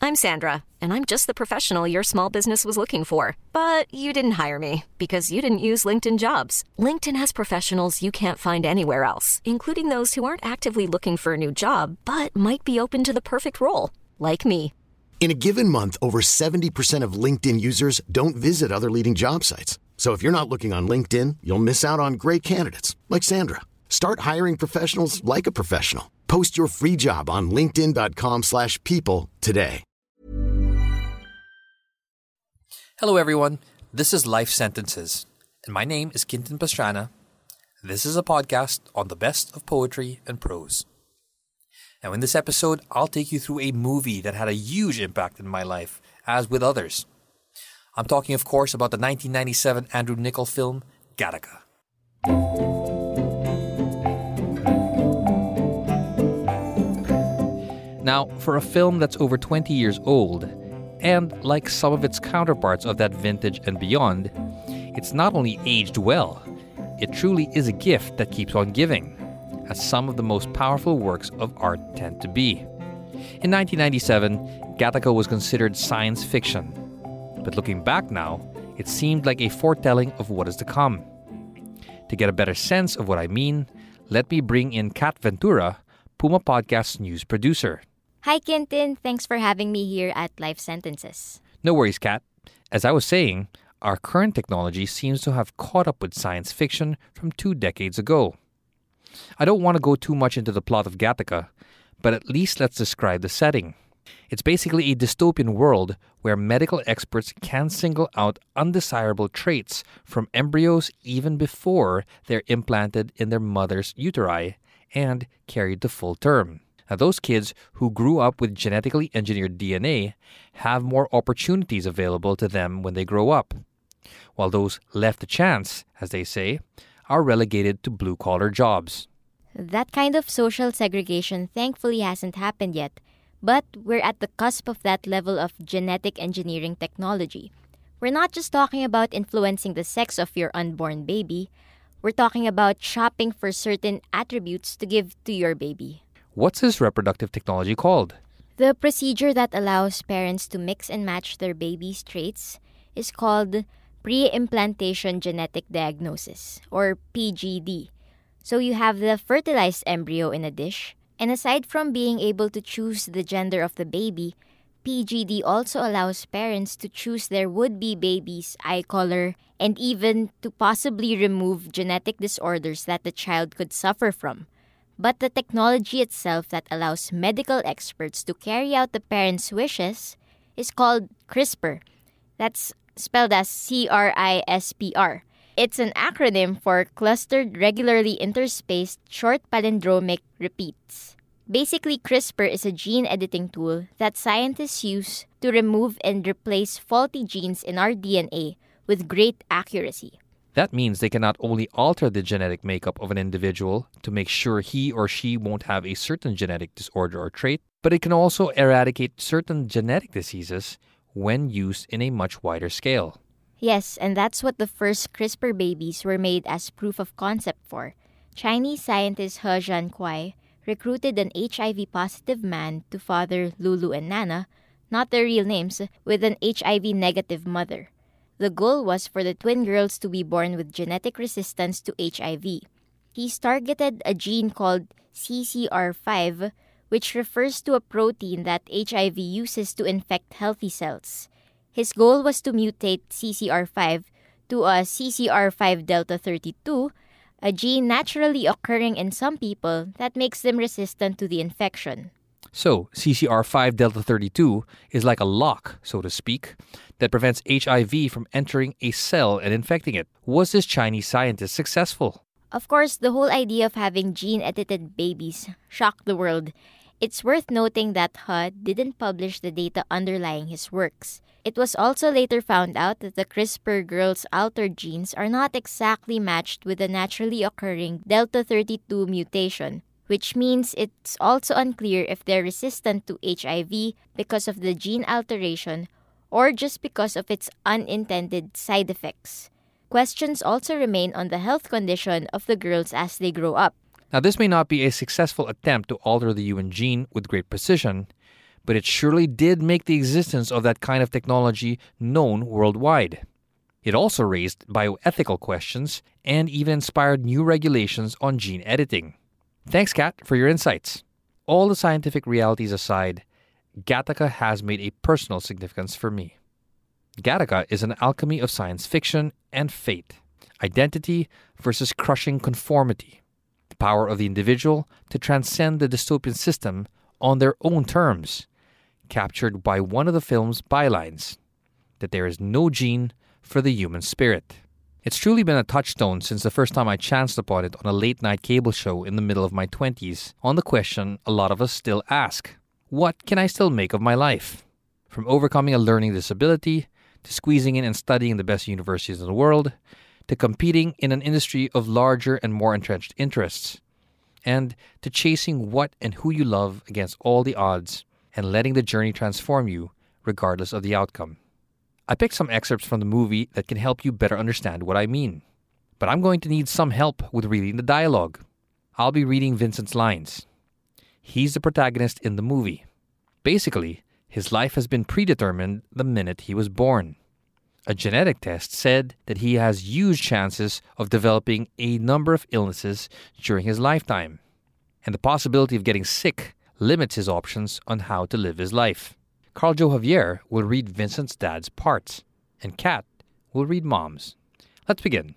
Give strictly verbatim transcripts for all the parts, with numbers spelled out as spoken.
I'm Sandra, and I'm just the professional your small business was looking for. But you didn't hire me because you didn't use LinkedIn Jobs. LinkedIn has professionals you can't find anywhere else, including those who aren't actively looking for a new job, but might be open to the perfect role, like me. In a given month, over seventy percent of LinkedIn users don't visit other leading job sites. So if you're not looking on LinkedIn, you'll miss out on great candidates like Sandra. Start hiring professionals like a professional. Post your free job on linkedin.com slash people today. Hello everyone, this is Life Sentences, and my name is Quintin Pastrana. This is a podcast on the best of poetry and prose. Now in this episode, I'll take you through a movie that had a huge impact in my life, as with others. I'm talking, of course, about the nineteen ninety-seven Andrew Niccol film, Gattaca. Now, for a film that's over twenty years old, and like some of its counterparts of that vintage and beyond, it's not only aged well, it truly is a gift that keeps on giving, as some of the most powerful works of art tend to be. In nineteen ninety-seven, Gattaca was considered science fiction. But looking back now, it seemed like a foretelling of what is to come. To get a better sense of what I mean, let me bring in Kat Ventura, Puma Podcast's news producer. Hi, Quintin. Thanks for having me here at Life Sentences. No worries, Kat. As I was saying, our current technology seems to have caught up with science fiction from two decades ago. I don't want to go too much into the plot of Gattaca, but at least let's describe the setting. It's basically a dystopian world where medical experts can single out undesirable traits from embryos even before they're implanted in their mother's uteri and carried to full term. Now, those kids who grew up with genetically engineered D N A have more opportunities available to them when they grow up, while those left to chance, as they say, are relegated to blue-collar jobs. That kind of social segregation thankfully hasn't happened yet, but we're at the cusp of that level of genetic engineering technology. We're not just talking about influencing the sex of your unborn baby, we're talking about shopping for certain attributes to give to your baby. What's this reproductive technology called? The procedure that allows parents to mix and match their baby's traits is called pre-implantation genetic diagnosis, or P G D. So you have the fertilized embryo in a dish, and aside from being able to choose the gender of the baby, P G D also allows parents to choose their would-be baby's eye color and even to possibly remove genetic disorders that the child could suffer from. But the technology itself that allows medical experts to carry out the parents' wishes is called CRISPR. That's spelled as C R I S P R. It's an acronym for Clustered Regularly Interspaced Short Palindromic Repeats. Basically, CRISPR is a gene editing tool that scientists use to remove and replace faulty genes in our D N A with great accuracy. That means they can not only alter the genetic makeup of an individual to make sure he or she won't have a certain genetic disorder or trait, but it can also eradicate certain genetic diseases when used in a much wider scale. Yes, and that's what the first CRISPR babies were made as proof of concept for. Chinese scientist He Jiankuai recruited an H I V-positive man to father Lulu and Nana, not their real names, with an H I V-negative mother. The goal was for the twin girls to be born with genetic resistance to H I V. He's targeted a gene called C C R five, which refers to a protein that H I V uses to infect healthy cells. His goal was to mutate C C R five to a C C R five delta thirty-two, a gene naturally occurring in some people that makes them resistant to the infection. So, C C R five delta thirty-two is like a lock, so to speak, that prevents H I V from entering a cell and infecting it. Was this Chinese scientist successful? Of course, the whole idea of having gene-edited babies shocked the world. It's worth noting that He didn't publish the data underlying his works. It was also later found out that the CRISPR girls' altered genes are not exactly matched with the naturally occurring delta thirty-two mutation, which means it's also unclear if they're resistant to H I V because of the gene alteration or just because of its unintended side effects. Questions also remain on the health condition of the girls as they grow up. Now, this may not be a successful attempt to alter the human gene with great precision, but it surely did make the existence of that kind of technology known worldwide. It also raised bioethical questions and even inspired new regulations on gene editing. Thanks, Kat, for your insights. All the scientific realities aside, Gattaca has made a personal significance for me. Gattaca is an alchemy of science fiction and fate, identity versus crushing conformity, the power of the individual to transcend the dystopian system on their own terms, captured by one of the film's bylines, that there is no gene for the human spirit. It's truly been a touchstone since the first time I chanced upon it on a late-night cable show in the middle of my twenties on the question a lot of us still ask: what can I still make of my life? From overcoming a learning disability, to squeezing in and studying the best universities in the world, to competing in an industry of larger and more entrenched interests, and to chasing what and who you love against all the odds and letting the journey transform you regardless of the outcome. I picked some excerpts from the movie that can help you better understand what I mean. But I'm going to need some help with reading the dialogue. I'll be reading Vincent's lines. He's the protagonist in the movie. Basically, his life has been predetermined the minute he was born. A genetic test said that he has huge chances of developing a number of illnesses during his lifetime, and the possibility of getting sick limits his options on how to live his life. Carl Joe Javier will read Vincent's dad's parts, and Kat will read Mom's. Let's begin.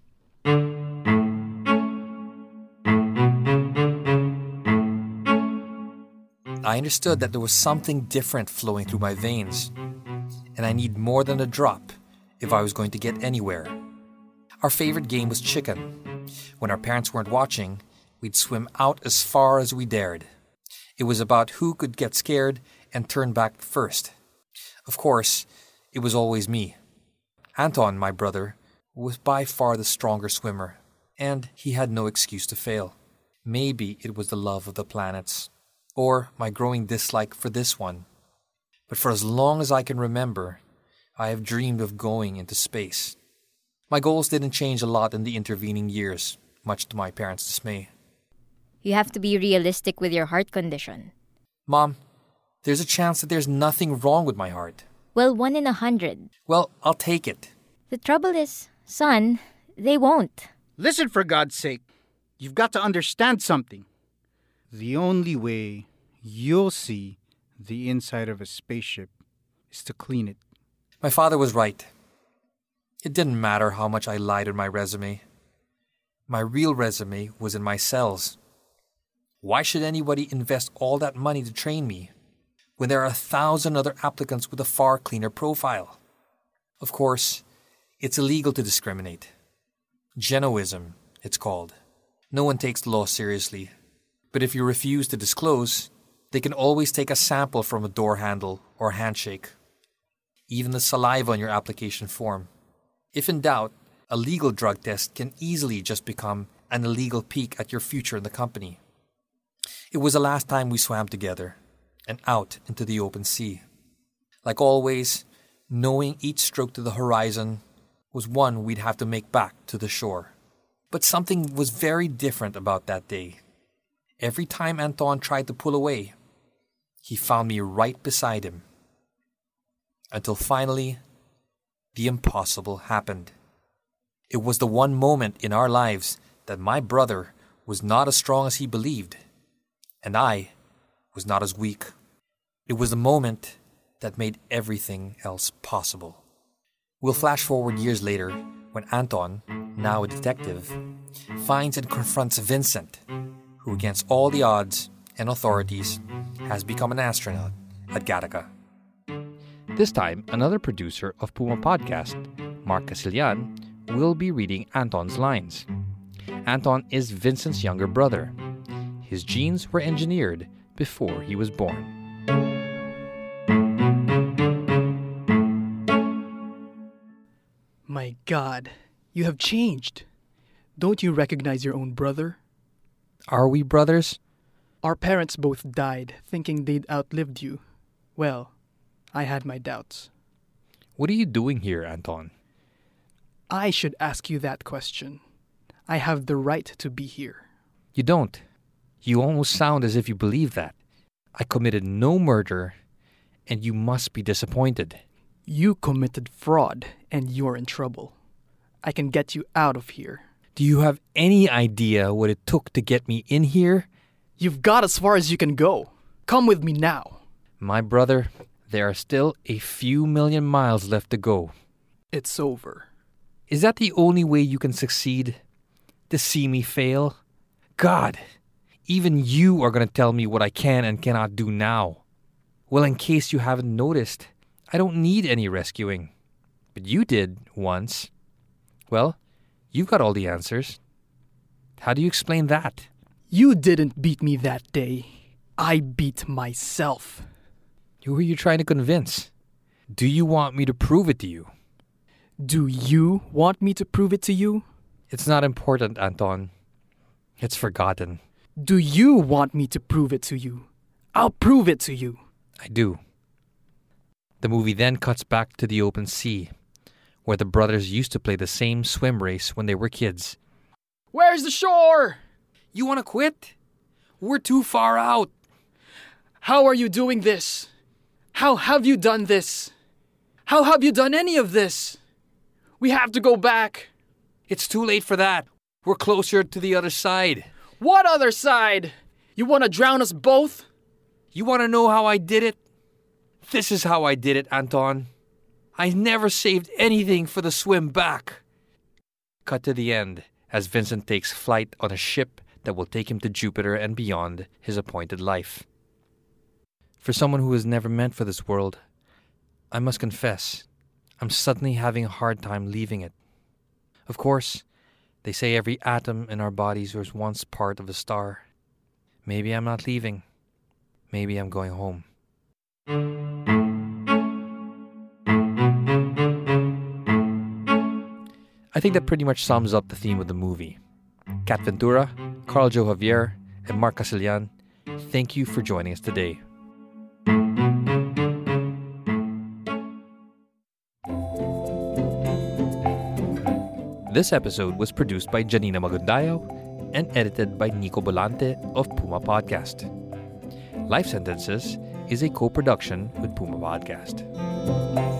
I understood that there was something different flowing through my veins, and I need more than a drop if I was going to get anywhere. Our favorite game was chicken. When our parents weren't watching, we'd swim out as far as we dared. It was about who could get scared and turn back first. Of course, it was always me. Anton, my brother, was by far the stronger swimmer, and he had no excuse to fail. Maybe it was the love of the planets, or my growing dislike for this one. But for as long as I can remember, I have dreamed of going into space. My goals didn't change a lot in the intervening years, much to my parents' dismay. You have to be realistic with your heart condition. Mom, there's a chance that there's nothing wrong with my heart. Well, one in a hundred. Well, I'll take it. The trouble is, son, they won't. Listen, for God's sake. You've got to understand something. The only way you'll see the inside of a spaceship is to clean it. My father was right. It didn't matter how much I lied in my resume. My real resume was in my cells. Why should anybody invest all that money to train me when there are a thousand other applicants with a far cleaner profile? Of course, it's illegal to discriminate. Genoism, it's called. No one takes the law seriously. But if you refuse to disclose, they can always take a sample from a door handle or handshake. Even the saliva on your application form. If in doubt, a legal drug test can easily just become an illegal peek at your future in the company. It was the last time we swam together and out into the open sea. Like always, knowing each stroke to the horizon was one we'd have to make back to the shore. But something was very different about that day. Every time Anton tried to pull away, he found me right beside him. Until finally, the impossible happened. It was the one moment in our lives that my brother was not as strong as he believed, and I was not as weak. It was the moment that made everything else possible. We'll flash forward years later when Anton, now a detective, finds and confronts Vincent, who against all the odds and authorities has become an astronaut at Gattaca. This time, another producer of Puma Podcast, Mark Casillan, will be reading Anton's lines. Anton is Vincent's younger brother. His genes were engineered before he was born. My God, you have changed. Don't you recognize your own brother? Are we brothers? Our parents both died thinking they'd outlived you. Well, I had my doubts. What are you doing here, Anton? I should ask you that question. I have the right to be here. You don't. You almost sound as if you believe that. I committed no murder, and you must be disappointed. You committed fraud, and you're in trouble. I can get you out of here. Do you have any idea what it took to get me in here? You've got as far as you can go. Come with me now. My brother, there are still a few million miles left to go. It's over. Is that the only way you can succeed? To see me fail? God, even you are going to tell me what I can and cannot do now. Well, in case you haven't noticed, I don't need any rescuing. But you did once. Well, you've got all the answers. How do you explain that? You didn't beat me that day. I beat myself. Who are you trying to convince? Do you want me to prove it to you? Do you want me to prove it to you? It's not important, Anton. It's forgotten. Do you want me to prove it to you? I'll prove it to you. I do. The movie then cuts back to the open sea, where the brothers used to play the same swim race when they were kids. Where's the shore? You want to quit? We're too far out. How are you doing this? How have you done this? How have you done any of this? We have to go back. It's too late for that. We're closer to the other side. What other side? You want to drown us both? You want to know how I did it? This is how I did it, Anton. I never saved anything for the swim back. Cut to the end as Vincent takes flight on a ship that will take him to Jupiter and beyond his appointed life. For someone who was never meant for this world, I must confess, I'm suddenly having a hard time leaving it. Of course, they say every atom in our bodies was once part of a star. Maybe I'm not leaving. Maybe I'm going home. I think that pretty much sums up the theme of the movie. Kat Ventura, Carl Joe Javier, and Mark Casillan, thank you for joining us today. This episode was produced by Janina Magundayo and edited by Nico Bolante of Puma Podcast. Life Sentences is a co-production with Puma Podcast.